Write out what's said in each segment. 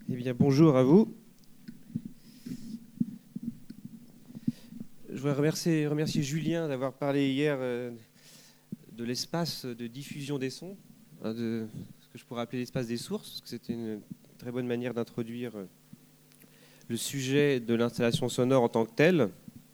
Eh bien, bonjour à vous. Je voudrais remercier Julien d'avoir parlé hier de l'espace de diffusion des sons, de ce que je pourrais appeler l'espace des sources, parce que c'était une très bonne manière d'introduire le sujet de l'installation sonore en tant que telle.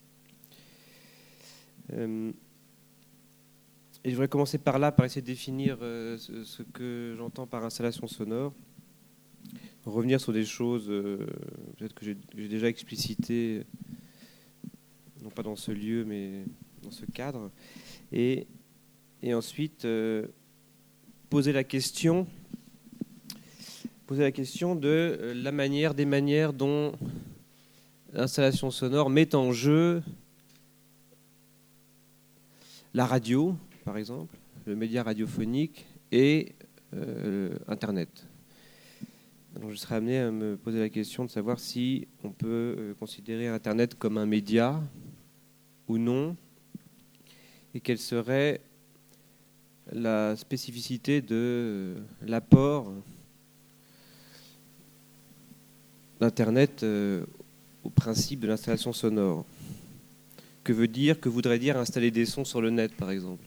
Et je voudrais commencer par là, par essayer de définir ce que j'entends par installation sonore. Revenir sur des choses peut-être que j'ai déjà explicitées, non pas dans ce lieu, mais dans ce cadre. Et ensuite, poser la question de des manières dont l'installation sonore met en jeu la radio, par exemple, le média radiophonique et Internet. Donc, je serais amené à me poser la question de savoir si on peut considérer Internet comme un média ou non, et quelle serait la spécificité de l'apport d'Internet au principe de l'installation sonore. Que voudrait dire installer des sons sur le net, par exemple?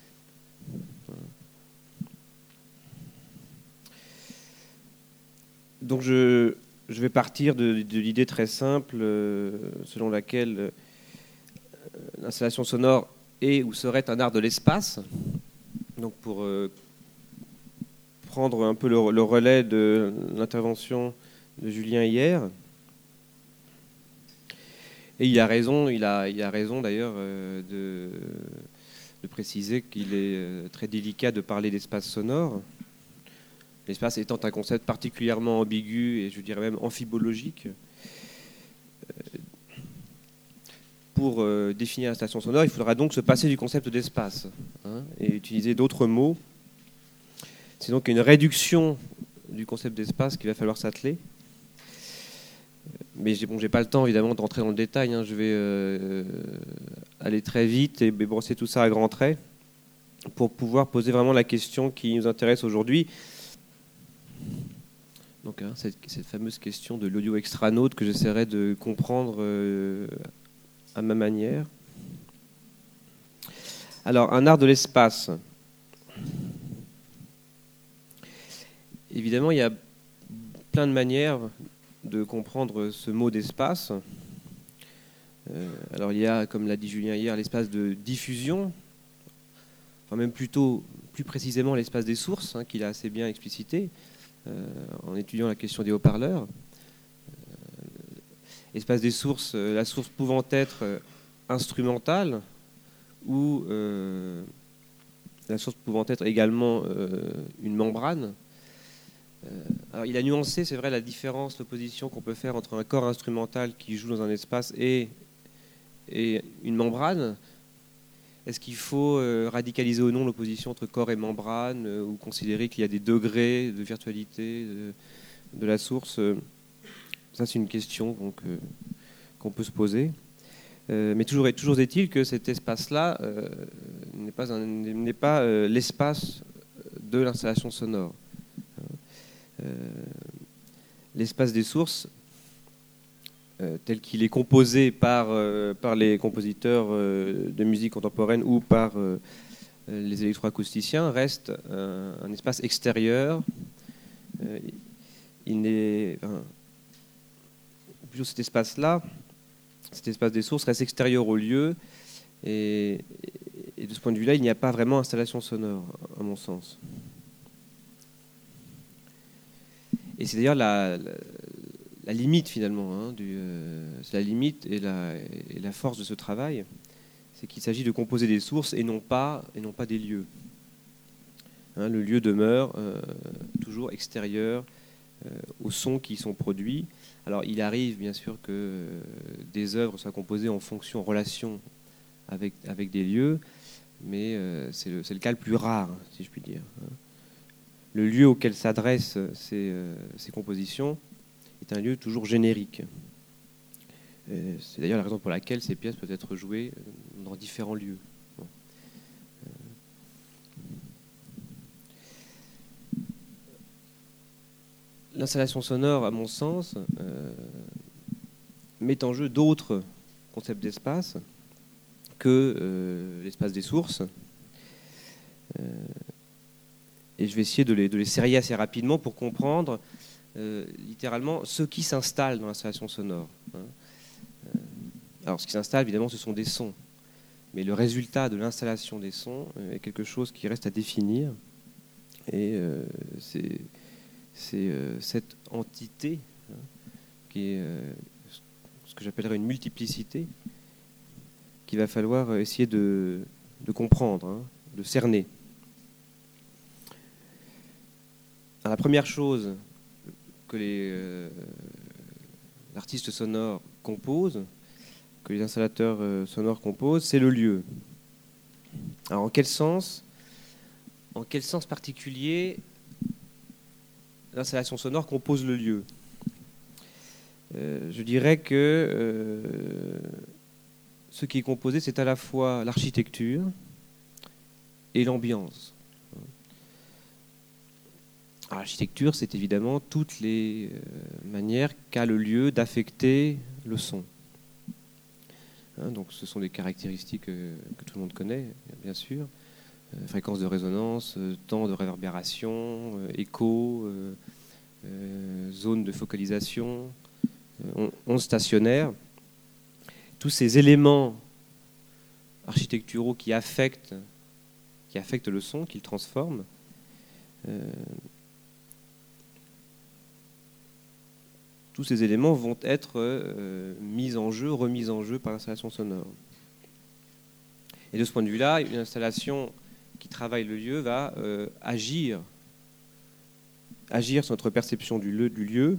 Donc je vais partir de l'idée très simple selon laquelle l'installation sonore est ou serait un art de l'espace. Donc pour prendre un peu le relais de l'intervention de Julien hier. Et il a raison d'ailleurs de préciser qu'il est très délicat de parler d'espace sonore. L'espace étant un concept particulièrement ambigu et je dirais même amphibologique. Pour définir la station sonore, il faudra donc se passer du concept d'espace et utiliser d'autres mots. C'est donc une réduction du concept d'espace qu'il va falloir s'atteler. Mais j'ai pas le temps évidemment de rentrer dans le détail. Je vais aller très vite et brosser tout ça à grands traits pour pouvoir poser vraiment la question qui nous intéresse aujourd'hui. Donc cette fameuse question de l'audio extranaute que j'essaierai de comprendre à ma manière. Alors, un art de l'espace. Évidemment, il y a plein de manières de comprendre ce mot d'espace. Alors, il y a, comme l'a dit Julien hier, l'espace de diffusion, enfin même plus précisément l'espace des sources, qu'il a assez bien explicité en étudiant la question des haut-parleurs. L'espace des sources, la source pouvant être instrumentale ou la source pouvant être également une membrane. Alors, il a nuancé, c'est vrai, la différence, l'opposition qu'on peut faire entre un corps instrumental qui joue dans un espace et une membrane. Est-ce qu'il faut radicaliser ou non l'opposition entre corps et membrane ou considérer qu'il y a des degrés de virtualité de la source? Ça, c'est une question qu'on peut se poser. Mais toujours est-il que cet espace-là n'est pas l'espace de l'installation sonore. L'espace des sources, tel qu'il est composé par les compositeurs de musique contemporaine ou par les électroacousticiens, reste un espace extérieur. Plutôt cet espace-là, cet espace des sources reste extérieur au lieu, et de ce point de vue-là, il n'y a pas vraiment installation sonore, à mon sens. Et c'est d'ailleurs la limite finalement, c'est la limite et la force de ce travail, c'est qu'il s'agit de composer des sources et non pas des lieux. Le lieu demeure toujours extérieur aux sons qui sont produits. Alors il arrive bien sûr que des œuvres soient composées en relation avec des lieux, mais c'est le cas le plus rare, si je puis dire. Le lieu auquel s'adressent ces compositions est un lieu toujours générique. C'est d'ailleurs la raison pour laquelle ces pièces peuvent être jouées dans différents lieux. l'installation sonore, à mon sens, met en jeu d'autres concepts d'espace que l'espace des sources. Et je vais essayer de les serrer assez rapidement pour comprendre littéralement ce qui s'installe dans l'installation sonore. Alors, ce qui s'installe, évidemment, ce sont des sons. Mais le résultat de l'installation des sons est quelque chose qui reste à définir. Et c'est cette entité qui est ce que j'appellerais une multiplicité qu'il va falloir essayer de comprendre, de cerner. Alors, la première chose que l'artiste sonore compose, que les installateurs sonores composent, c'est le lieu. Alors, en quel sens particulier l'installation sonore compose le lieu? Je dirais que ce qui est composé, c'est à la fois l'architecture et l'ambiance. L'architecture, c'est évidemment toutes les manières qu'a le lieu d'affecter le son. Donc, ce sont des caractéristiques que tout le monde connaît, bien sûr. Fréquence de résonance, temps de réverbération, écho, zone de focalisation, ondes stationnaires. Tous ces éléments architecturaux qui affectent le son, qui le transforment, tous ces éléments vont être mis en jeu, remis en jeu par l'installation sonore. Et de ce point de vue-là, une installation qui travaille le lieu va agir sur notre perception du lieu,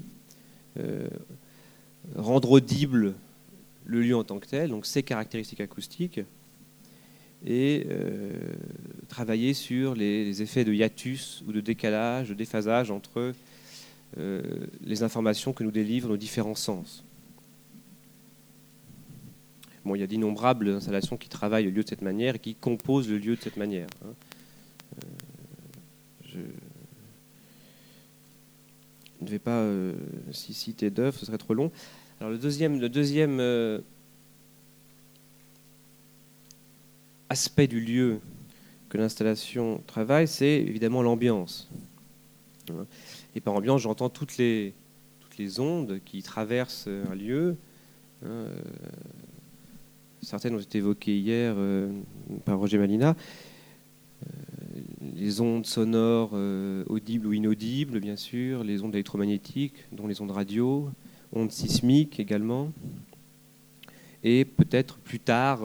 rendre audible le lieu en tant que tel, donc ses caractéristiques acoustiques, et travailler sur les effets de hiatus ou de décalage, de déphasage entre les informations que nous délivrent nos différents sens. Bon, il y a d'innombrables installations qui travaillent le lieu de cette manière et qui composent le lieu de cette manière. Je ne vais pas citer d'œuvres, ce serait trop long. Alors le deuxième aspect du lieu que l'installation travaille, c'est évidemment l'ambiance. Et par ambiance, j'entends toutes les ondes qui traversent un lieu. Certaines ont été évoquées hier par Roger Malina. Les ondes sonores audibles ou inaudibles, bien sûr, les ondes électromagnétiques, dont les ondes radio, ondes sismiques également, et peut-être plus tard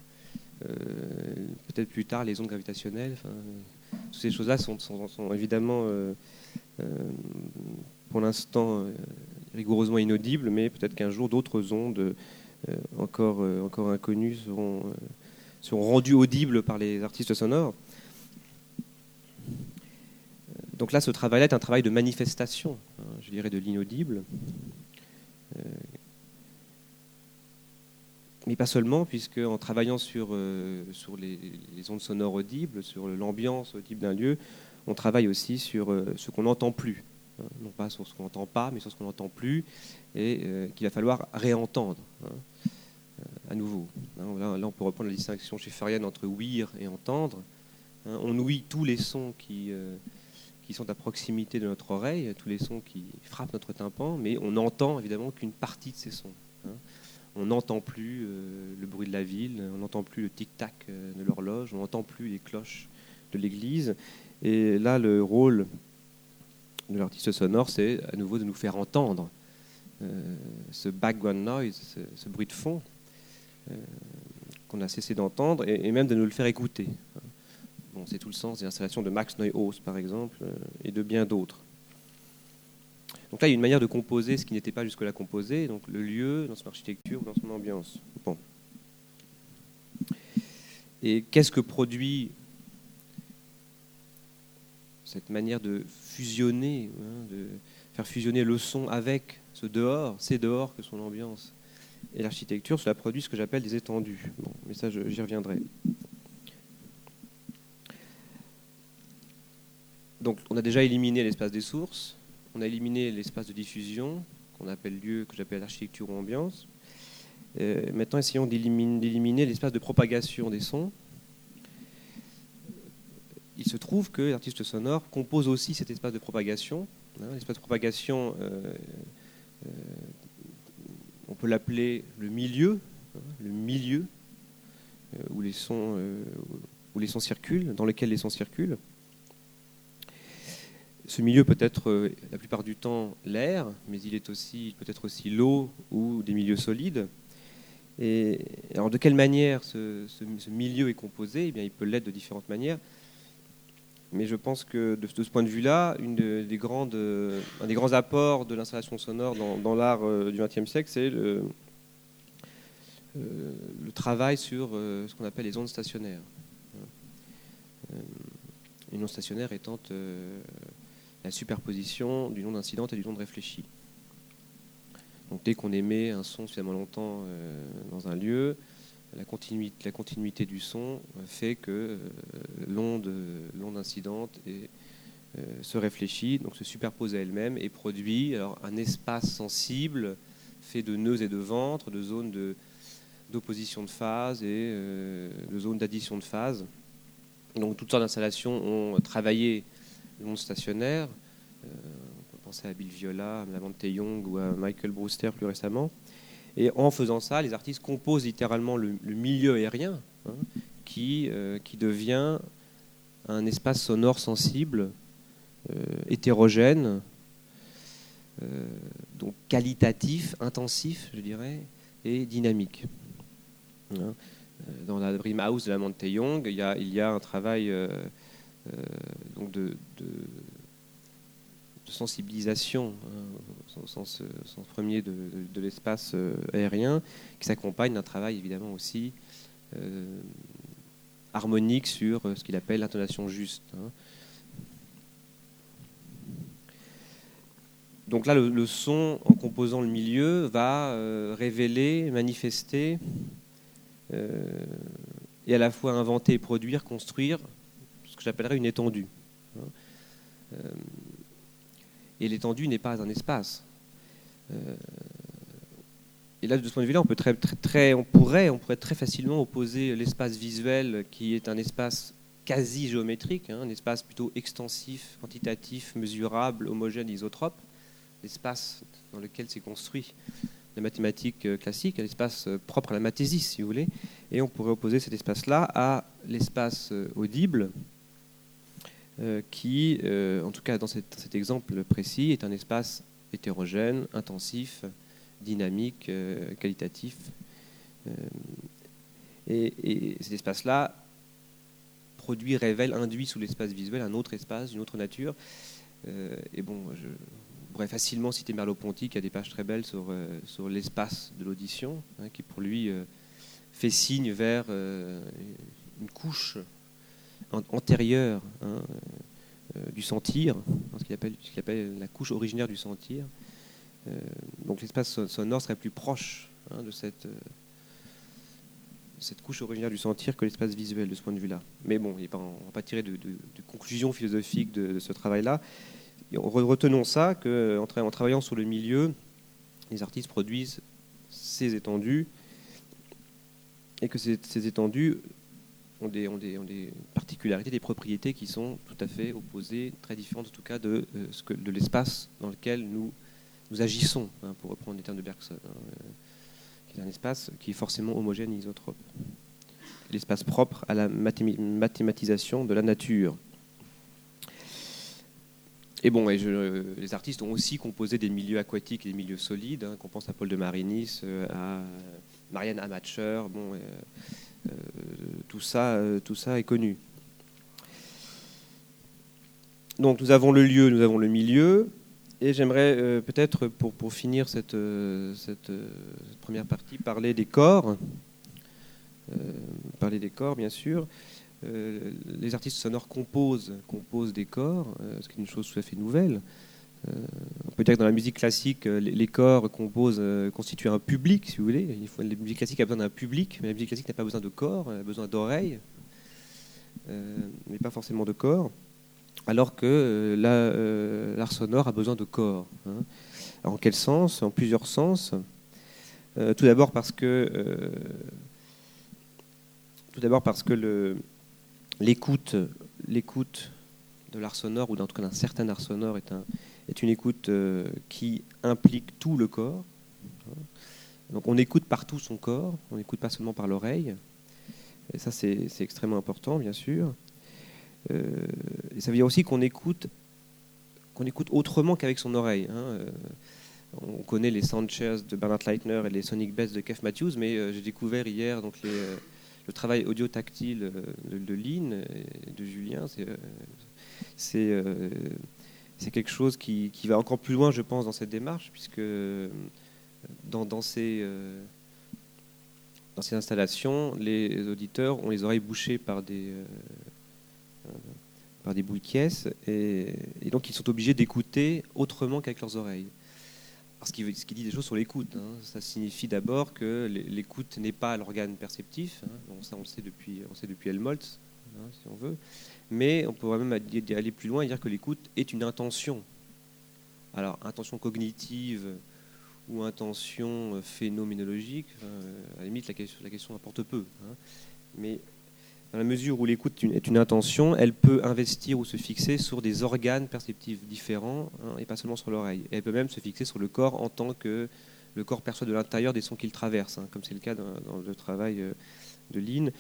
les ondes gravitationnelles. Toutes ces choses-là sont évidemment pour l'instant rigoureusement inaudibles, mais peut-être qu'un jour d'autres ondes encore inconnues seront rendues audibles par les artistes sonores. Donc là, ce travail-là est un travail de manifestation, je dirais, de l'inaudible. Mais pas seulement, puisque en travaillant sur les ondes sonores audibles, sur l'ambiance audible d'un lieu, on travaille aussi sur ce qu'on n'entend plus. Non pas sur ce qu'on n'entend pas, mais sur ce qu'on n'entend plus, et qu'il va falloir réentendre à nouveau. Là, on peut reprendre la distinction schaefferienne entre ouïr et entendre. On ouït tous les sons qui sont à proximité de notre oreille, tous les sons qui frappent notre tympan, mais on n'entend évidemment qu'une partie de ces sons. On n'entend plus le bruit de la ville, on n'entend plus le tic-tac de l'horloge, on n'entend plus les cloches de l'église. Et là, le rôle de l'artiste sonore, c'est à nouveau de nous faire entendre ce background noise, ce bruit de fond qu'on a cessé d'entendre, et même de nous le faire écouter. Bon, c'est tout le sens des installations de Max Neuhaus, par exemple, et de bien d'autres. Donc là, il y a une manière de composer ce qui n'était pas jusque-là composé, donc le lieu, dans son architecture, dans son ambiance. Bon. Et qu'est-ce que produit cette manière de fusionner, de faire fusionner le son avec ce dehors, ces dehors que sont l'ambiance et l'architecture? Cela produit ce que j'appelle des étendues. Bon, mais ça, j'y reviendrai. Donc, on a déjà éliminé l'espace des sources, on a éliminé l'espace de diffusion, que j'appelle architecture ou ambiance. Maintenant, essayons d'éliminer l'espace de propagation des sons. Il se trouve que l'artiste sonore compose aussi cet espace de propagation. L'espace de propagation, on peut l'appeler le milieu où les sons circulent, dans lequel les sons circulent. Ce milieu peut être la plupart du temps l'air, mais il peut être aussi l'eau ou des milieux solides. Et alors, de quelle manière ce milieu est composé? Eh bien, il peut l'être de différentes manières. Mais je pense que de ce point de vue-là, un des grands apports de l'installation sonore dans l'art du XXe siècle, c'est le travail sur ce qu'on appelle les ondes stationnaires. Une onde stationnaire étant la superposition d'une onde incidente et d'une onde réfléchie. Donc dès qu'on émet un son suffisamment longtemps dans un lieu, la continuité du son fait que l'onde incidente se réfléchit, donc se superpose à elle-même et produit alors, un espace sensible fait de nœuds et de ventres, de zones d'opposition de phase et de zones d'addition de phase. Donc toutes sortes d'installations ont travaillé l'onde stationnaire. On peut penser à Bill Viola, à Lamont Young ou à Michael Brewster plus récemment. Et en faisant ça, les artistes composent littéralement le milieu aérien qui devient un espace sonore sensible, hétérogène, donc qualitatif, intensif, je dirais, et dynamique. Dans la Dream House de Lamont Young, il y a un travail donc de sensibilisation, au sens premier de l'espace aérien, qui s'accompagne d'un travail évidemment aussi harmonique sur ce qu'il appelle l'intonation juste. Donc là, le son, en composant le milieu, va révéler, manifester, et à la fois inventer, produire, construire ce que j'appellerais une étendue. Et l'étendue n'est pas un espace. Et là, de ce point de vue-là, on pourrait très facilement opposer l'espace visuel, qui est un espace quasi géométrique, un espace plutôt extensif, quantitatif, mesurable, homogène, isotrope, l'espace dans lequel s'est construit la mathématique classique, l'espace propre à la mathésis, si vous voulez. Et on pourrait opposer cet espace-là à l'espace audible, qui, en tout cas dans cet exemple précis, est un espace hétérogène, intensif, dynamique, qualitatif. Et cet espace-là révèle, induit sous l'espace visuel un autre espace, d'une autre nature. Et bon, je pourrais facilement citer Merleau-Ponty, qui a des pages très belles sur l'espace de l'audition, qui pour lui fait signe vers une couche antérieure du sentir, ce qu'il appelle la couche originaire du sentir. Donc l'espace sonore serait plus proche de cette couche originaire du sentir que l'espace visuel de ce point de vue-là. Mais bon, on ne va pas tirer de conclusion philosophique de ce travail-là. Retenons ça, qu'en travaillant sur le milieu, les artistes produisent ces étendues, et que ces étendues ont des particularités, des propriétés qui sont tout à fait opposées, très différentes en tout cas de l'espace dans lequel nous agissons, pour reprendre les termes de Bergson, qui est un espace qui est forcément homogène et isotrope. L'espace propre à la mathématisation de la nature. Et bon, les artistes ont aussi composé des milieux aquatiques et des milieux solides, qu'on pense à Paul de Marinis, à Marianne Amatscher, tout ça est connu. Donc nous avons le lieu, nous avons le milieu, et j'aimerais peut-être, pour finir cette première partie, parler des corps. Bien sûr. Les artistes sonores composent des corps, ce qui est une chose tout à fait nouvelle. On peut dire que dans la musique classique, les corps constituent un public, si vous voulez. La musique classique a besoin d'un public, mais la musique classique n'a pas besoin de corps, elle a besoin d'oreilles, mais pas forcément de corps. alors que l'art sonore a besoin de corps. Hein. En quel sens? En plusieurs sens. Tout d'abord parce que l'écoute de l'art sonore, ou en tout cas d'un certain art sonore, est une écoute qui implique tout le corps. Donc on écoute par tout son corps, on n'écoute pas seulement par l'oreille. Et ça, c'est extrêmement important, bien sûr. Et ça veut dire aussi qu'on écoute autrement qu'avec son oreille. Hein. On connaît les soundchairs de Bernard Leitner et les sonic bass de Keith Matthews, mais j'ai découvert hier donc, le travail audio-tactile de Lynn et de Julien. C'est quelque chose qui va encore plus loin, je pense, dans cette démarche, puisque dans ces installations, les auditeurs ont les oreilles bouchées par des boules qui caisses, et donc ils sont obligés d'écouter autrement qu'avec leurs oreilles. Alors, ce qui dit des choses sur l'écoute. Hein. Ça signifie d'abord que l'écoute n'est pas l'organe perceptif. Hein. Bon, ça, on le sait depuis Helmholtz, hein, si on veut. Mais on pourrait même aller plus loin et dire que l'écoute est une intention. Alors, intention cognitive ou intention phénoménologique, à la limite, la question importe peu. Hein. Mais dans la mesure où l'écoute est une intention, elle peut investir ou se fixer sur des organes perceptifs différents, hein, et pas seulement sur l'oreille. Et elle peut même se fixer sur le corps en tant que le corps perçoit de l'intérieur des sons qu'il traverse, hein, comme c'est le cas dans le travail de Lynn.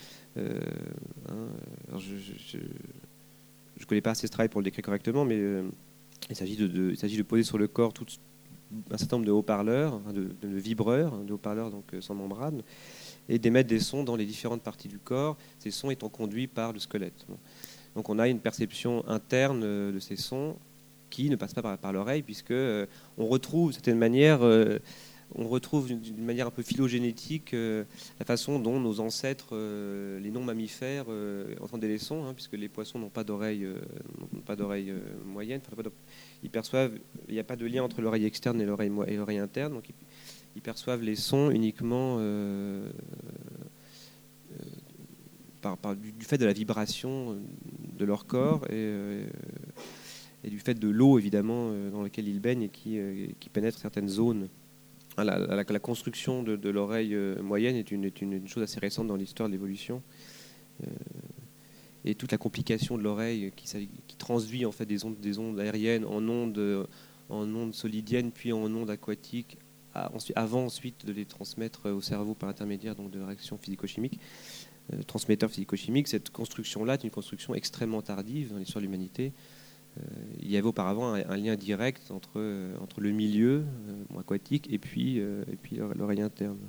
Alors je ne connais pas assez ce travail pour le décrire correctement, mais il s'agit de poser sur le corps un certain nombre de haut-parleurs, hein, de vibreurs, hein, de haut-parleurs donc, sans membrane, et d'émettre des sons dans les différentes parties du corps, ces sons étant conduits par le squelette. Donc on a une perception interne de ces sons qui ne passe pas par l'oreille, puisque on retrouve d'une manière un peu phylogénétique la façon dont nos ancêtres, les non-mammifères, entendaient les sons, hein, puisque les poissons n'ont pas d'oreille moyenne. Ils perçoivent, il n'y a pas de lien entre l'oreille externe et l'oreille interne, donc ils perçoivent les sons uniquement du fait de la vibration de leur corps et du fait de l'eau, évidemment, dans laquelle ils baignent et qui pénètre certaines zones. La construction de l'oreille moyenne est une chose assez récente dans l'histoire de l'évolution. Et toute la complication de l'oreille qui transduit en fait des ondes aériennes en ondes solidiennes, puis en ondes aquatiques, avant ensuite de les transmettre au cerveau par l'intermédiaire donc de réactions physico-chimiques, transmetteurs physico-chimiques. Cette construction-là est une construction extrêmement tardive dans l'histoire de l'humanité. Il y avait auparavant un lien direct entre le milieu aquatique et puis l'oreille interne.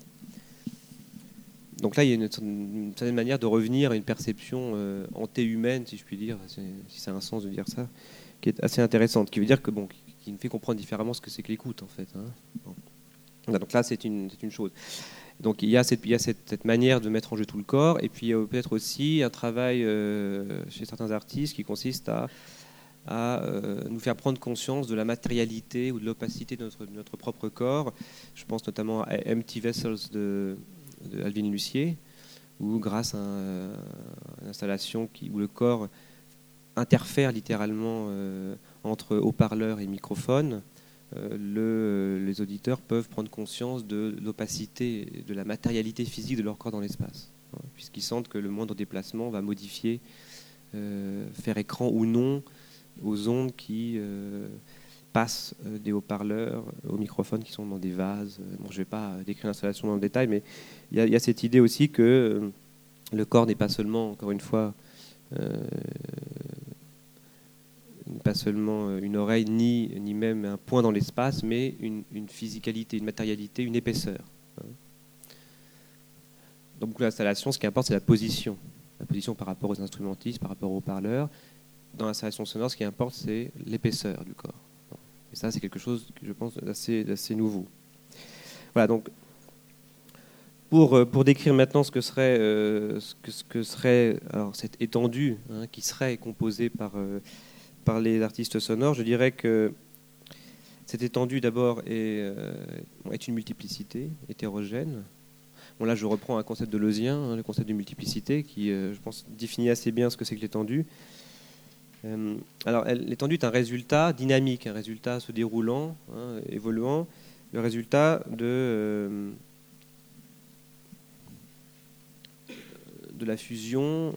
Donc là, il y a une certaine manière de revenir à une perception anté-humaine, si je puis dire, si ça a un sens de dire ça, qui est assez intéressante, qui veut dire qui nous fait comprendre différemment ce que c'est que l'écoute, en fait. Hein. Bon. Voilà, donc là, c'est une chose. Donc il y a cette manière de mettre en jeu tout le corps, et puis il y a peut-être aussi un travail chez certains artistes qui consiste à nous faire prendre conscience de la matérialité ou de l'opacité de notre propre corps. Je pense notamment à Empty Vessels de Alvin Lucier, où grâce à une installation où le corps interfère littéralement entre haut-parleurs et microphones, les auditeurs peuvent prendre conscience de l'opacité, de la matérialité physique de leur corps dans l'espace, hein, puisqu'ils sentent que le moindre déplacement va modifier, faire écran ou non aux ondes qui passent des haut-parleurs aux microphones qui sont dans des vases. Bon, je ne vais pas décrire l'installation dans le détail, mais il y a cette idée aussi que le corps n'est pas seulement, encore une fois, pas seulement une oreille ni même un point dans l'espace, mais une physicalité, une matérialité, une épaisseur. Dans beaucoup d'installations, ce qui importe, c'est la position par rapport aux instrumentistes, par rapport aux haut-parleurs. Dans l'installation sonore, ce qui importe, c'est l'épaisseur du corps. Et ça, c'est quelque chose que je pense d'assez nouveau. Voilà, donc pour décrire maintenant ce que serait alors, cette étendue, hein, qui serait composée par les artistes sonores, je dirais que cette étendue d'abord est une multiplicité hétérogène. Bon, là, je reprends un concept deleuzeien, hein, le concept de multiplicité, qui, je pense, définit assez bien ce que c'est que l'étendue. Alors, l'étendue est un résultat dynamique, un résultat se déroulant, évoluant, le résultat de la fusion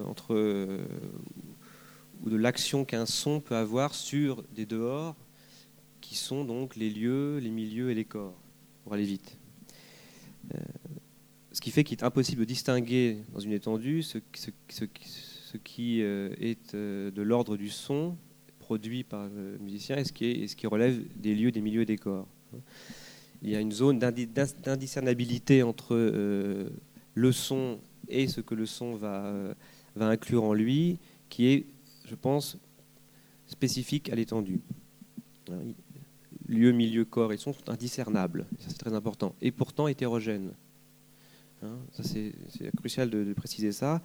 ou de l'action qu'un son peut avoir sur des dehors, qui sont donc les lieux, les milieux et les corps, pour aller vite. Ce qui fait qu'il est impossible de distinguer dans une étendue ce qui est de l'ordre du son produit par le musicien et ce qui relève des lieux, des milieux et des corps. Il y a une zone d'indiscernabilité entre le son et ce que le son va inclure en lui, qui est, je pense, spécifique à l'étendue. Lieu, milieu, corps et son sont indiscernables. Ça, c'est très important. Et pourtant hétérogènes. Ça, c'est crucial de préciser ça.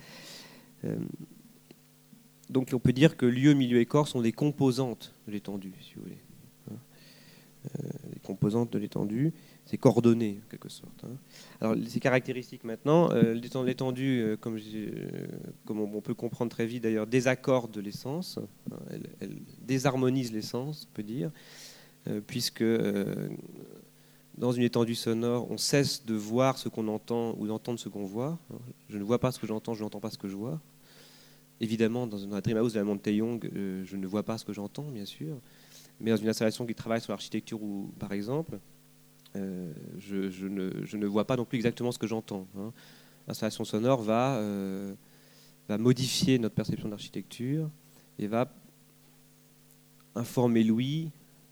Donc, on peut dire que lieu, milieu et corps sont des composantes de l'étendue, si vous voulez. Les composantes de l'étendue, c'est coordonné, en quelque sorte. Alors, ces caractéristiques maintenant, l'étendue, comme on peut comprendre très vite d'ailleurs, désaccorde l'essence, elle désharmonise l'essence, on peut dire, puisque dans une étendue sonore, on cesse de voir ce qu'on entend ou d'entendre ce qu'on voit. Je ne vois pas ce que j'entends, je n'entends pas ce que je vois. Évidemment, dans la Dream House de la Monte-Young, je ne vois pas ce que j'entends, bien sûr. Mais dans une installation qui travaille sur l'architecture, par exemple, je ne vois pas non plus exactement ce que j'entends. L'installation sonore va modifier notre perception de l'architecture et va informer l'ouïe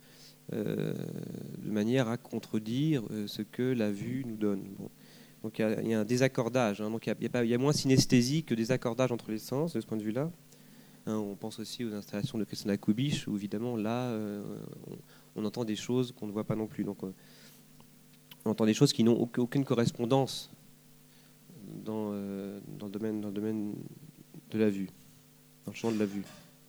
de manière à contredire ce que la vue nous donne. Bon. Donc il y a un désaccordage. Donc il y a moins synesthésie que désaccordage entre les sens de ce point de vue-là. On pense aussi aux installations de Christina Kubich, où évidemment là, on entend des choses qu'on ne voit pas non plus. Donc on entend des choses qui n'ont aucune correspondance dans le domaine de la vue, dans le champ de la vue.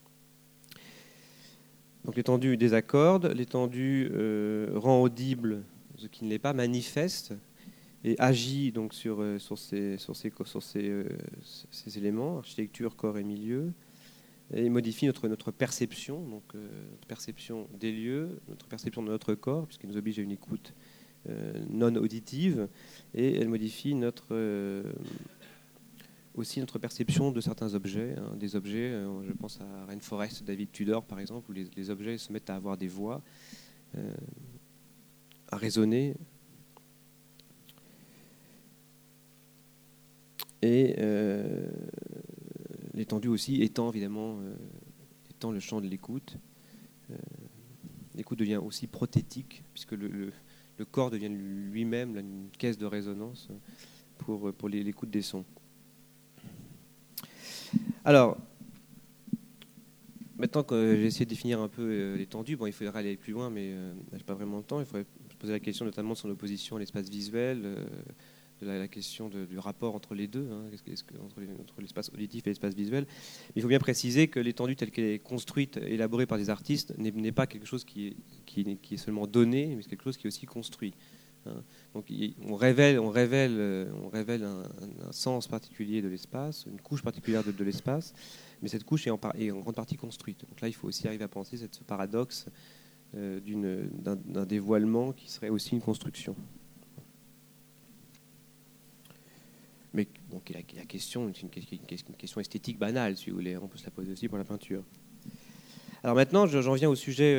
Donc l'étendue désaccorde, l'étendue rend audible ce qui ne l'est pas, manifeste et agit donc sur ces éléments, architecture, corps et milieu, et modifie notre perception, donc notre perception des lieux, notre perception de notre corps, puisqu'elle nous oblige à une écoute non auditive, et elle modifie aussi notre perception de certains objets. Des objets, je pense à Rainforest, David Tudor par exemple, où les objets se mettent à avoir des voix, à résonner. Et l'étendue aussi étend évidemment le champ de l'écoute. L'écoute devient aussi prothétique, puisque le corps devient lui-même une caisse de résonance pour l'écoute des sons. Alors, maintenant que j'ai essayé de définir un peu l'étendue, il faudrait aller plus loin, mais je n'ai pas vraiment le temps. Il faudrait se poser la question notamment de son opposition à l'espace visuel, de la question du rapport entre les deux, entre l'espace auditif et l'espace visuel. Mais il faut bien préciser que l'étendue telle qu'elle est construite, élaborée par des artistes, n'est pas quelque chose qui est seulement donné, mais c'est quelque chose qui est aussi construit. Donc on révèle un sens particulier de l'espace, une couche particulière de l'espace, mais cette couche est en grande partie construite. Donc là, il faut aussi arriver à penser ce paradoxe d'un dévoilement qui serait aussi une construction. Mais bon, la question est une question esthétique banale, si vous voulez. On peut se la poser aussi pour la peinture. Alors maintenant, j'en viens au sujet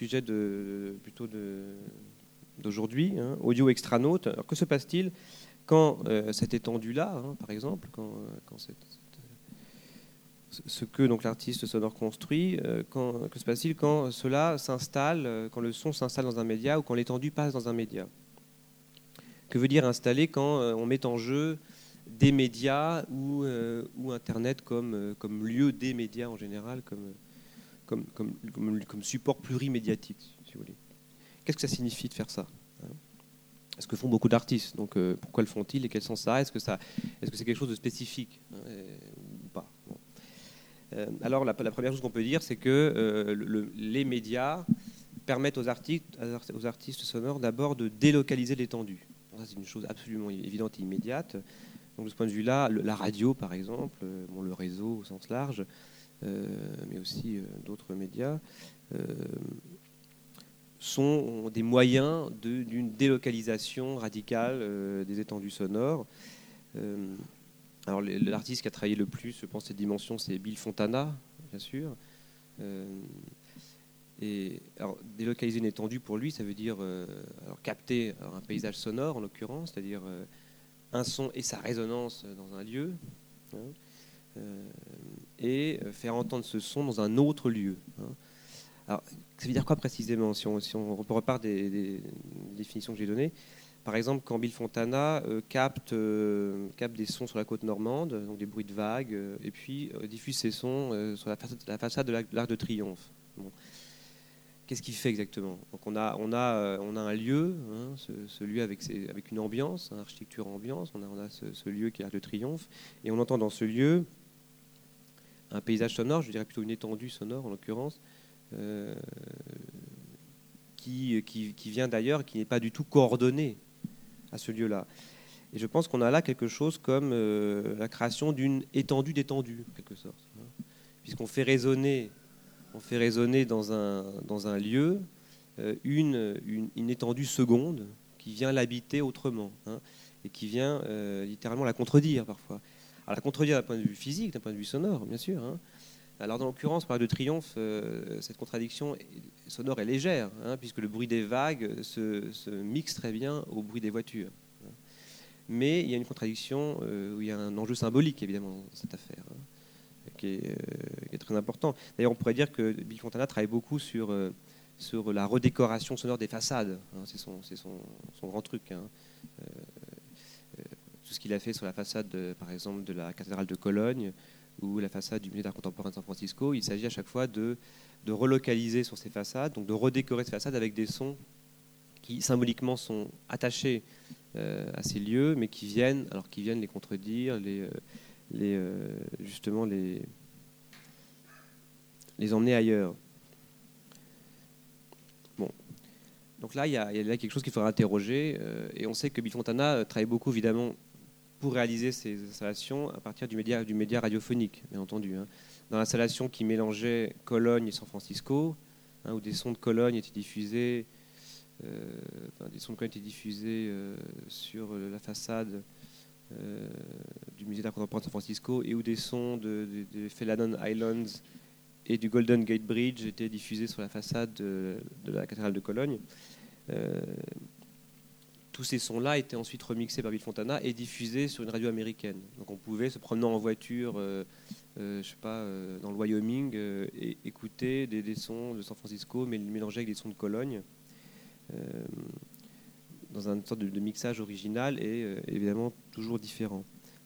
d'aujourd'hui, audio extranaute. Alors que se passe-t-il quand cette étendue-là, par exemple, quand ce que donc l'artiste sonore construit, que se passe-t-il quand cela s'installe, quand le son s'installe dans un média ou quand l'étendue passe dans un média? Que veut dire installer quand on met en jeu des médias ou Internet comme lieu des médias en général, comme support plurimédiatique, si vous voulez. Qu'est-ce que ça signifie de faire ça? Est-ce que font beaucoup d'artistes? Donc pourquoi le font-ils et quel sens ça a? Est-ce que c'est quelque chose de spécifique ou pas? Alors la première chose qu'on peut dire, c'est que les médias permettent aux artistes sonores d'abord de délocaliser l'étendue. Ça, c'est une chose absolument évidente et immédiate. Donc de ce point de vue-là, la radio, par exemple, le réseau au sens large, mais aussi d'autres médias, sont des moyens d'une délocalisation radicale des étendues sonores. Alors l'artiste qui a travaillé le plus, je pense, cette dimension, c'est Bill Fontana, bien sûr. Et alors, délocaliser une étendue, pour lui, ça veut dire capter un paysage sonore, en l'occurrence, c'est-à-dire un son et sa résonance dans un lieu, hein, et faire entendre ce son dans un autre lieu. Hein. Alors, ça veut dire quoi précisément, si on repart des définitions que j'ai données? Par exemple, quand Bill Fontana capte des sons sur la côte normande, donc des bruits de vagues, et puis diffuse ces sons sur la façade de l'Arc de Triomphe. Bon. Qu'est-ce qu'il fait exactement? Donc on a un lieu, hein, ce lieu avec une ambiance, hein, architecture ambiance, on a ce lieu qui est l'Arc de Triomphe, et on entend dans ce lieu un paysage sonore, je dirais plutôt une étendue sonore en l'occurrence, qui vient d'ailleurs, qui n'est pas du tout coordonné à ce lieu-là. Et je pense qu'on a là quelque chose comme la création d'une étendue d'étendue, en quelque sorte, hein, puisqu'on fait résonner dans un lieu une étendue seconde qui vient l'habiter autrement, hein, et qui vient littéralement la contredire parfois. Alors la contredire d'un point de vue physique, d'un point de vue sonore, bien sûr. Hein. Alors dans l'occurrence, par de Triomphe, cette contradiction sonore est légère, hein, puisque le bruit des vagues se mixe très bien au bruit des voitures. Hein. Mais il y a une contradiction où il y a un enjeu symbolique, évidemment, dans cette affaire. Hein. Qui est très important. D'ailleurs, on pourrait dire que Bill Fontana travaille beaucoup sur la redécoration sonore des façades. Hein, c'est son grand truc. Hein. Tout ce qu'il a fait sur la façade, par exemple, de la cathédrale de Cologne ou la façade du musée d'art contemporain de San Francisco, il s'agit à chaque fois de relocaliser sur ces façades, donc de redécorer ces façades avec des sons qui symboliquement sont attachés à ces lieux, mais qui viennent les contredire, justement les emmener ailleurs. Bon. Donc là, il y a là quelque chose qu'il faudra interroger. Et on sait que Bill Fontana travaille beaucoup, évidemment, pour réaliser ces installations à partir du média radiophonique, bien entendu. Hein. Dans l'installation qui mélangeait Cologne et San Francisco, hein, où des sons de Cologne étaient diffusés, sur la façade du musée d'art contemporain de San Francisco, et où des sons de Felladon Islands et du Golden Gate Bridge étaient diffusés sur la façade de la cathédrale de Cologne. Tous ces sons-là étaient ensuite remixés par Bill Fontana et diffusés sur une radio américaine. Donc on pouvait, se promenant en voiture, dans le Wyoming, et écouter des sons de San Francisco, mais mélangés avec des sons de Cologne, dans une sorte de mixage original et évidemment toujours différent.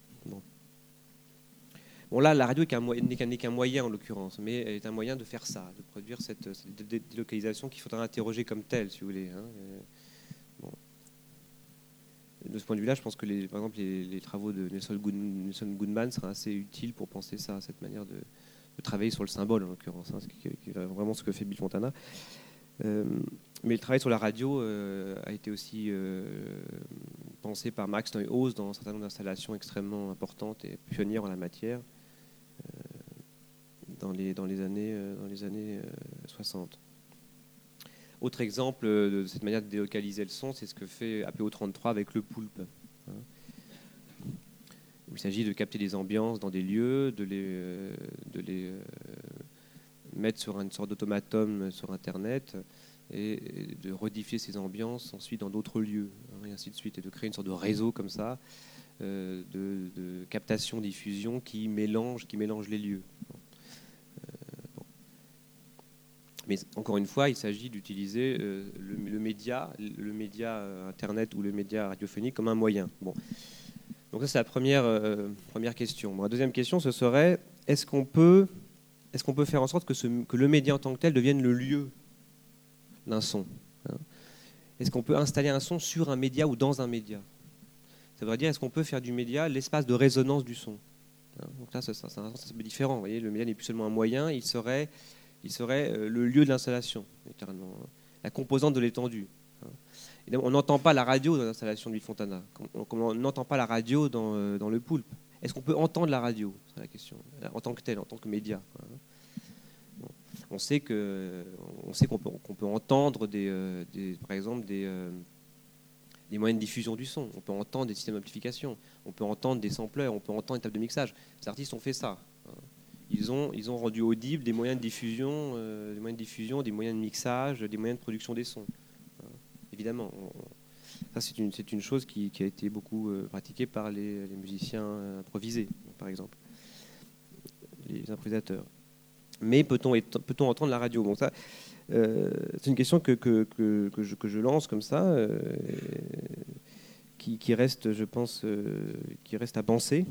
Bon, là, la radio n'est qu'un moyen en l'occurrence, mais elle est un moyen de faire ça, de produire cette délocalisation qu'il faudra interroger comme telle, si vous voulez. Hein. Bon. De ce point de vue-là, je pense que par exemple, les travaux de Nelson Goodman seraient assez utiles pour penser ça, cette manière de travailler sur le symbole en l'occurrence, hein, qui est vraiment ce que fait Bill Fontana. Mais le travail sur la radio a été aussi pensé par Max Neuhaus dans un certain nombre d'installations extrêmement importantes et pionnières en la matière dans les années 60. Autre exemple de cette manière de délocaliser le son, c'est ce que fait APO33 avec le poulpe. Hein. Il s'agit de capter des ambiances dans des lieux, de les mettre sur une sorte d'automaton sur Internet et de rediffuser ces ambiances ensuite dans d'autres lieux, hein, et ainsi de suite, et de créer une sorte de réseau comme ça de captation-diffusion qui mélange les lieux. Mais encore une fois, il s'agit d'utiliser le média Internet ou le média radiophonique comme un moyen. Bon. Donc ça, c'est la première question. Bon, la deuxième question, ce serait, est-ce qu'on peut faire en sorte que le média en tant que tel devienne le lieu d'un son, hein? Est-ce qu'on peut installer un son sur un média ou dans un média? Ça veut dire, est-ce qu'on peut faire du média l'espace de résonance du son, hein? Donc là, c'est un sens un peu différent. Vous voyez, le média n'est plus seulement un moyen, il serait le lieu de l'installation, littéralement, hein, la composante de l'étendue. Hein. Et on n'entend pas la radio dans l'installation de Bill Fontana, comme on n'entend pas la radio dans le poulpe. est-ce qu'on peut entendre la radio? C'est la question, en tant que telle, en tant que média. Bon. On sait qu'on peut entendre par exemple des moyens de diffusion du son, on peut entendre des systèmes d'amplification, on peut entendre des sampleurs, on peut entendre des tables de mixage. Les artistes ont fait ça. Ils ont rendu audibles des moyens de diffusion, des moyens de mixage, des moyens de production des sons. Évidemment, ça c'est une chose qui a été beaucoup pratiquée par les musiciens improvisés, par exemple, les improvisateurs. Mais peut-on entendre la radio? Bon, ça, c'est une question que je lance comme ça, qui reste, je pense, qui reste à penser.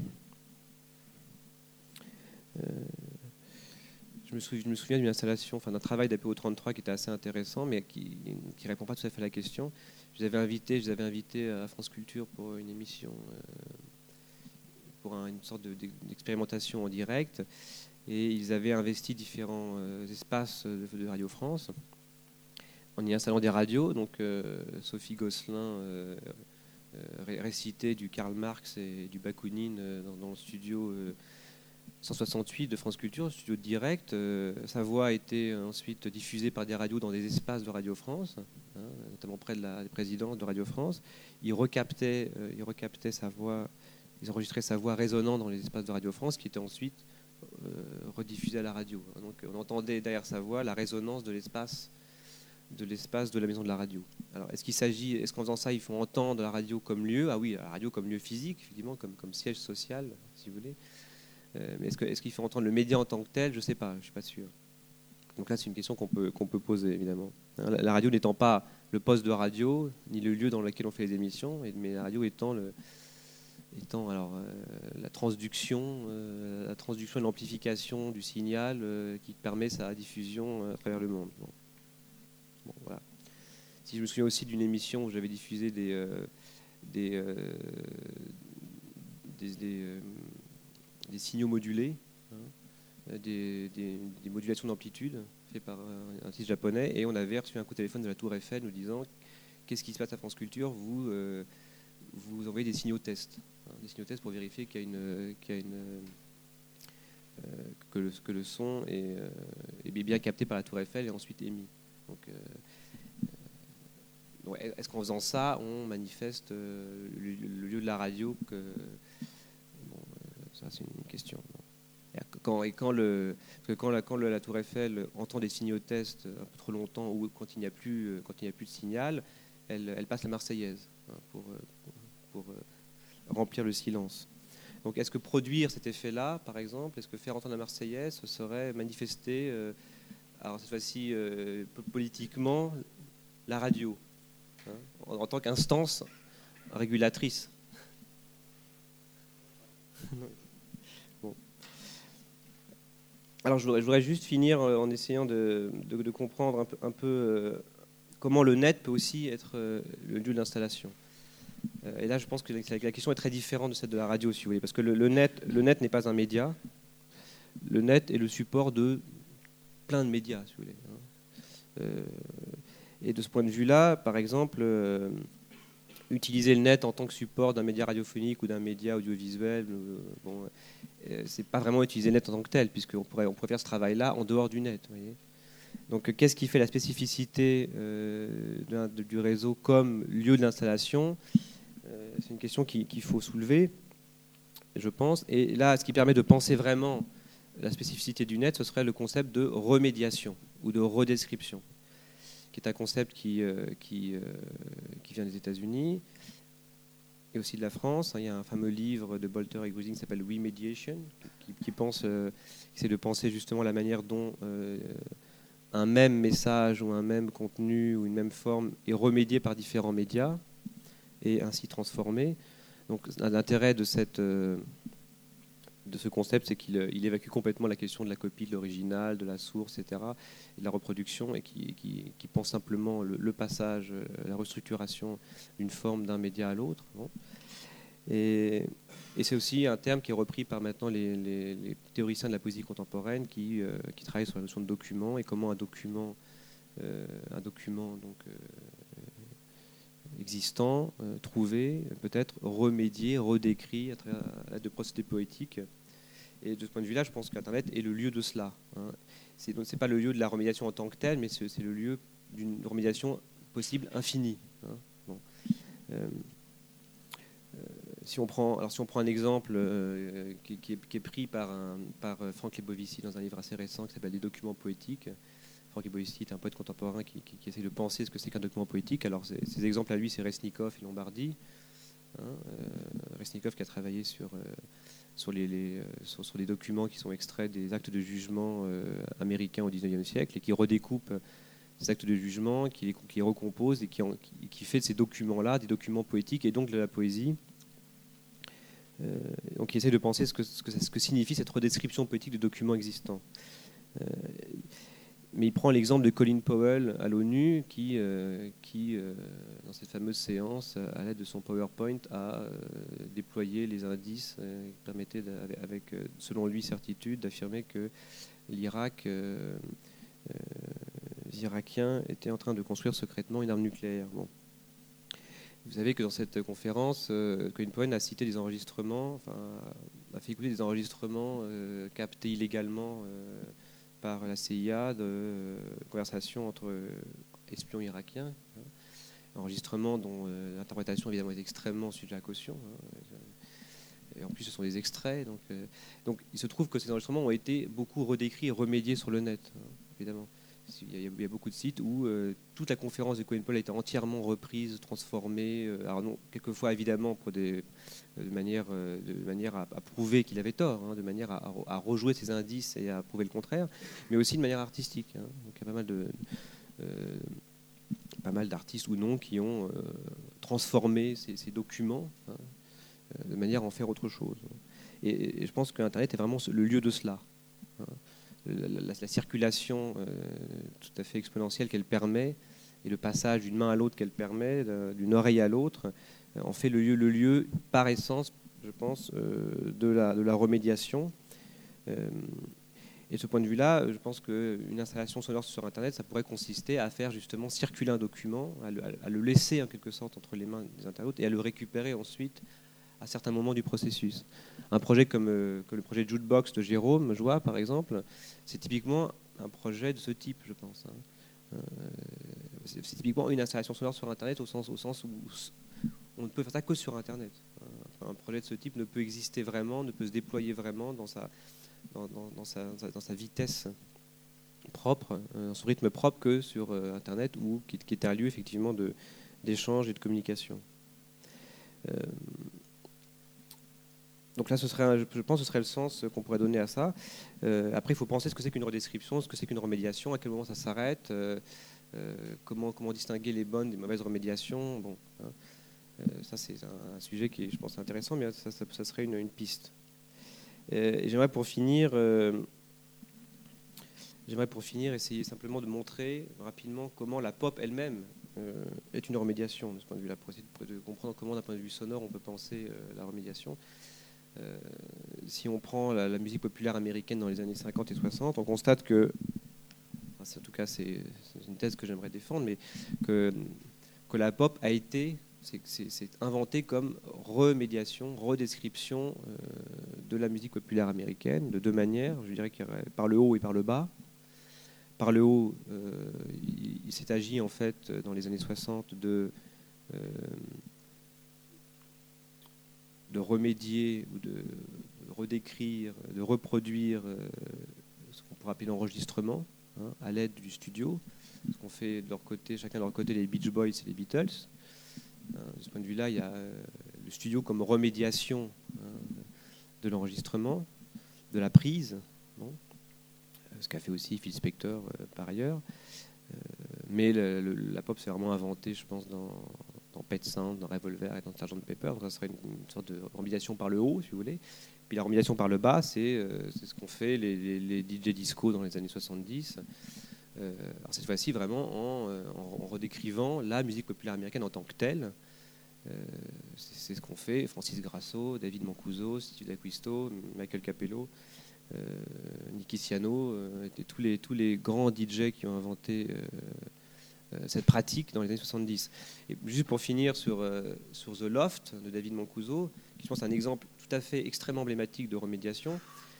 Je me souviens d'une installation, d'un travail d'APO 33 qui était assez intéressant, mais qui ne répond pas tout à fait à la question. Je les avais invités à France Culture pour une émission, pour une sorte d'expérimentation en direct. Et ils avaient investi différents espaces de Radio France en y installant des radios. Donc Sophie Gosselin récitait du Karl Marx et du Bakounine dans le studio 168 de France Culture, le studio direct. Sa voix a été ensuite diffusée par des radios dans des espaces de Radio France, notamment près de la présidence de Radio France. Ils recaptaient sa voix, ils enregistraient sa voix résonnant dans les espaces de Radio France, qui était ensuite rediffusée à la radio. Donc on entendait derrière sa voix la résonance de l'espace de la maison de la radio. Alors est-ce qu'en faisant ça, ils font entendre la radio comme lieu? Ah oui, la radio comme lieu physique, effectivement, comme siège social, si vous voulez. Mais est-ce qu'il faut entendre le média en tant que tel? Je ne sais pas, je ne suis pas sûr. Donc là, c'est une question qu'on peut poser, évidemment. La radio n'étant pas le poste de radio, ni le lieu dans lequel on fait les émissions, mais la radio étant la transduction et l'amplification du signal qui permet sa diffusion à travers le monde. Bon, voilà. Si je me souviens aussi d'une émission où j'avais diffusé des signaux modulés, des modulations d'amplitude faites par un artiste japonais, et on avait reçu un coup de téléphone de la Tour Eiffel nous disant: qu'est-ce qui se passe à France Culture, vous envoyez des signaux tests, des signaux tests pour vérifier que le son est bien capté par la Tour Eiffel et ensuite émis. Donc, est-ce qu'en faisant ça, on manifeste le lieu de la radio ça, c'est une question. Quand la Tour Eiffel entend des signaux tests un peu trop longtemps, ou quand il n'y a plus de signal, elle passe la Marseillaise pour remplir le silence. Donc, est-ce que produire cet effet-là, par exemple, est-ce que faire entendre la Marseillaise, ce serait manifester, alors cette fois-ci politiquement, la radio, en tant qu'instance régulatrice? Bon. Alors je voudrais juste finir en essayant de comprendre un peu comment le net peut aussi être le lieu d'installation. Et là, je pense que la question est très différente de celle de la radio, si vous voulez, parce que le net n'est pas un média. Le net est le support de plein de médias, si vous voulez. Et de ce point de vue-là, par exemple, utiliser le net en tant que support d'un média radiophonique ou d'un média audiovisuel, c'est pas vraiment utiliser le net en tant que tel, puisqu'on pourrait faire ce travail-là en dehors du net. Vous voyez. Donc, qu'est-ce qui fait la spécificité du réseau comme lieu d'installation? C'est une question qu'il faut soulever, je pense. Et là, ce qui permet de penser vraiment la spécificité du net, ce serait le concept de remédiation ou de redescription, qui est un concept qui vient des États-Unis et aussi de la France. Il y a un fameux livre de Bolter et Grusing qui s'appelle Remediation, qui essaie de penser justement la manière dont un même message ou un même contenu ou une même forme est remédié par différents médias et ainsi transformé. Donc l'intérêt de ce concept, c'est qu'il évacue complètement la question de la copie, de l'original, de la source, etc., et de la reproduction, et qui pense simplement le passage, la restructuration d'une forme d'un média à l'autre. Bon. Et c'est aussi un terme qui est repris par maintenant les théoriciens de la poésie contemporaine qui travaillent sur la notion de document et comment un document donc, existant, trouvé, peut-être remédié, redécrit à travers de procédés poétiques. Et de ce point de vue-là, je pense qu'Internet est le lieu de cela. C'est pas le lieu de la remédiation en tant que tel, mais c'est le lieu d'une remédiation possible infinie. Bon. Si on prend un exemple qui est pris par Franck Lebovici dans un livre assez récent qui s'appelle « Des documents poétiques », Franck Lebovici est un poète contemporain qui essaie de penser ce que c'est qu'un document poétique. Alors ces exemples à lui, c'est Resnikov et Lombardi. Resnikov qui a travaillé sur les documents qui sont extraits des actes de jugement américains au XIXe siècle et qui redécoupe ces actes de jugement, qui les recompose et qui fait de ces documents-là des documents poétiques et donc de la poésie. Donc il essaie de penser ce que signifie cette redescription poétique de documents existants. Mais il prend l'exemple de Colin Powell à l'ONU qui dans cette fameuse séance, à l'aide de son PowerPoint, a déployé les indices qui permettaient, avec selon lui certitude, d'affirmer que les Irakiens étaient en train de construire secrètement une arme nucléaire. Bon. Vous savez que dans cette conférence, Colin Powell a cité des enregistrements, a fait écouter des enregistrements captés illégalement par la CIA de conversations entre espions irakiens, enregistrements dont l'interprétation évidemment est extrêmement sujet à la caution. Et en plus, ce sont des extraits. Donc il se trouve que ces enregistrements ont été beaucoup redécrits et remédiés sur le net, évidemment. Il y a beaucoup de sites où toute la conférence de Colin Powell a été entièrement reprise, transformée. Alors non, quelquefois évidemment de manière à prouver qu'il avait tort, de manière à rejouer ses indices et à prouver le contraire, mais aussi de manière artistique. Donc il y a pas mal d'artistes ou non qui ont transformé ces documents de manière à en faire autre chose. Et je pense qu'Internet est vraiment le lieu de cela. La circulation tout à fait exponentielle qu'elle permet et le passage d'une main à l'autre qu'elle permet, d'une oreille à l'autre, en fait le lieu par essence, je pense, de la remédiation. Et de ce point de vue-là, je pense qu'une installation sonore sur Internet, ça pourrait consister à faire justement circuler un document, à le laisser en quelque sorte entre les mains des internautes et à le récupérer ensuite à certains moments du processus. Un projet comme le projet Jukebox de Jérôme Joie, par exemple, c'est typiquement un projet de ce type, je pense. C'est typiquement une installation sonore sur Internet au sens où on ne peut faire ça que sur Internet. Un projet de ce type ne peut exister vraiment, ne peut se déployer vraiment dans sa vitesse propre, dans son rythme propre que sur Internet, qui est un lieu effectivement d'échange et de communication. Donc là, je pense que ce serait le sens qu'on pourrait donner à ça. Après, il faut penser ce que c'est qu'une redescription, ce que c'est qu'une remédiation, à quel moment ça s'arrête, comment distinguer les bonnes des mauvaises remédiations. Bon, ça, c'est un sujet qui est, je pense, intéressant, mais ça serait une piste. Et j'aimerais pour finir essayer simplement de montrer rapidement comment la pop elle-même est une remédiation, de ce point de vue-là, pour essayer de comprendre comment, d'un point de vue sonore, on peut penser la remédiation. Si on prend la musique populaire américaine dans les années 50 et 60, on constate que, en tout cas c'est une thèse que j'aimerais défendre, mais que la pop a été, c'est inventé comme remédiation, redescription de la musique populaire américaine de deux manières, je dirais par le haut et par le bas. Par le haut, il s'est agi en fait dans les années 60 de remédier ou de redécrire, de reproduire ce qu'on pourrait appeler l'enregistrement à l'aide du studio. Ce qu'on fait de leur côté, chacun de leur côté, les Beach Boys et les Beatles. De ce point de vue-là, il y a le studio comme remédiation de l'enregistrement, de la prise, ce qu'a fait aussi Phil Spector par ailleurs. Mais la pop s'est vraiment inventée, je pense, dans Pet Sounds, dans Revolver et dans Sgt Pepper. Donc ça serait une sorte de remédiation par le haut, si vous voulez. Puis la remédiation par le bas, c'est ce qu'ont fait les DJ disco dans les années 70. Alors cette fois-ci, vraiment en redécrivant la musique populaire américaine en tant que telle. C'est ce qu'ont fait Francis Grasso, David Mancuso, Steve D'Acquisto, Michael Capello, Nicky Siano, tous les grands DJ qui ont inventé cette pratique dans les années 70. Et juste pour finir sur The Loft de David Mancuso, qui je pense est un exemple tout à fait extrêmement emblématique de remédiation.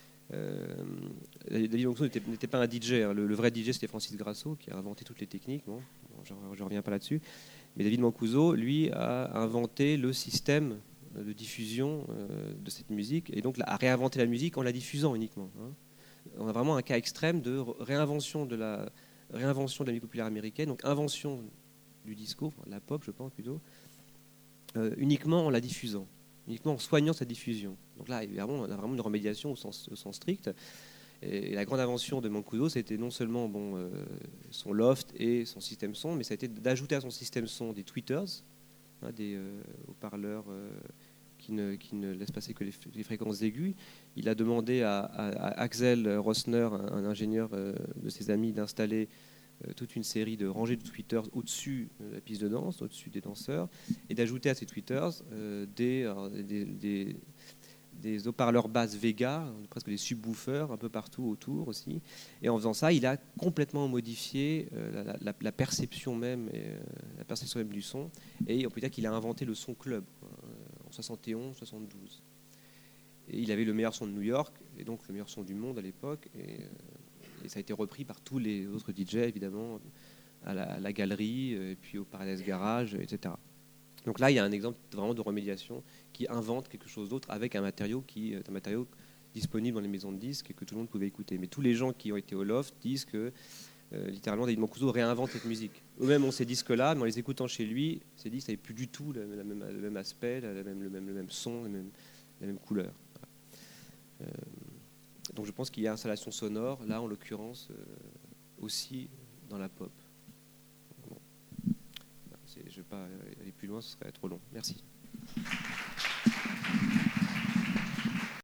David Mancuso n'était pas un DJ, hein. Le vrai DJ c'était Francis Grasso qui a inventé toutes les techniques. Bon, je ne reviens pas là-dessus. Mais David Mancuso, lui, a inventé le système de diffusion de cette musique et donc a réinventé la musique en la diffusant uniquement. Hein. On a vraiment un cas extrême de réinvention de la musique populaire américaine, donc invention du disco, la pop je pense plutôt, uniquement en la diffusant, uniquement en soignant sa diffusion. Donc là, évidemment, on a vraiment une remédiation au sens strict. Et la grande invention de Mancuso, c'était non seulement son loft et son système son, mais ça a été d'ajouter à son système son des tweeters, hein, des haut-parleurs qui ne laissent passer que les fréquences aiguës. Il a demandé à Axel Rosner, un ingénieur de ses amis, d'installer toute une série de rangées de tweeters au-dessus de la piste de danse, au-dessus des danseurs, et d'ajouter à ces tweeters des haut-parleurs basses Vega, presque des subwoofers un peu partout autour aussi. Et en faisant ça, il a complètement modifié la perception même, la perception même du son. Et on peut dire qu'il a inventé le son club en 71, 72. Et il avait le meilleur son de New York, et donc le meilleur son du monde à l'époque. Et ça a été repris par tous les autres DJ, évidemment, à la galerie, et puis au Paradise Garage, etc. Donc là, il y a un exemple vraiment de remédiation qui invente quelque chose d'autre avec un matériau qui est un matériau disponible dans les maisons de disques et que tout le monde pouvait écouter. Mais tous les gens qui ont été au Loft disent que littéralement David Mancuso réinvente cette musique. Eux-mêmes ont ces disques-là, mais en les écoutant chez lui, ces disques n'avaient plus du tout le même aspect, le même son, la même couleur. Donc je pense qu'il y a installation sonore, là en l'occurrence, aussi dans la pop. Je ne vais pas aller plus loin, ce serait trop long. Merci.